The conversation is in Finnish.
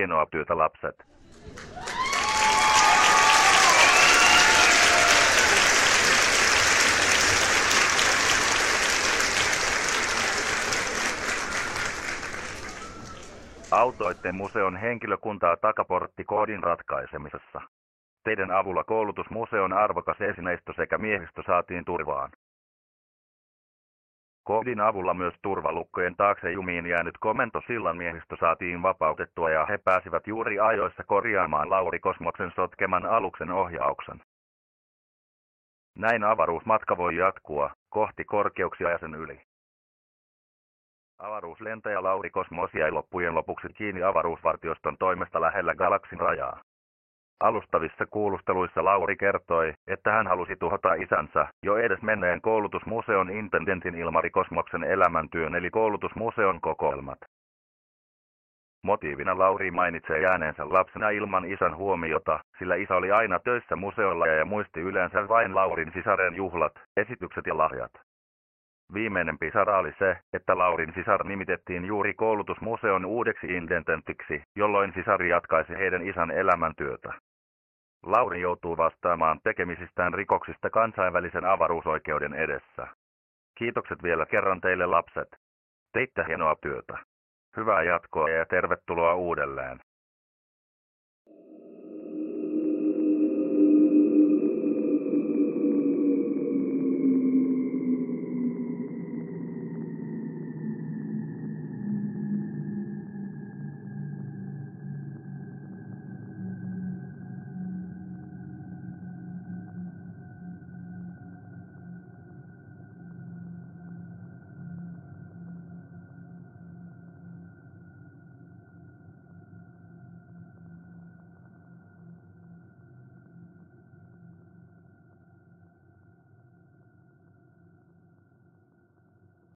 hienoa työtä, lapset. Autoitte museon henkilökuntaa takaporttikoodin ratkaisemisessa. Teidän avulla koulutusmuseon arvokas esineistö sekä miehistö saatiin turvaan. Koodin avulla myös turvalukkojen taakse jumiin jäänyt komentosillan miehistö saatiin vapautettua ja he pääsivät juuri ajoissa korjaamaan Lauri Kosmoksen sotkeman aluksen ohjauksen. Näin avaruusmatka voi jatkua kohti korkeuksia ja sen yli. Avaruuslentäjä Lauri Kosmos jäi loppujen lopuksi kiinni avaruusvartioston toimesta lähellä galaksin rajaa. Alustavissa kuulusteluissa Lauri kertoi, että hän halusi tuhota isänsä, jo edesmenneen koulutusmuseon intendentin Ilmari Kosmoksen elämäntyön eli koulutusmuseon kokoelmat. Motiivina Lauri mainitsee jääneensä lapsena ilman isän huomiota, sillä isä oli aina töissä museolla ja muisti yleensä vain Laurin sisaren juhlat, esitykset ja lahjat. Viimeinen pisara oli se, että Laurin sisar nimitettiin juuri koulutusmuseon uudeksi intendentiksi, jolloin sisari jatkaisi heidän isän elämäntyötä. Lauri joutuu vastaamaan tekemisistään rikoksista kansainvälisen avaruusoikeuden edessä. Kiitokset vielä kerran teille, lapset. Teitte hienoa työtä. Hyvää jatkoa ja tervetuloa uudelleen.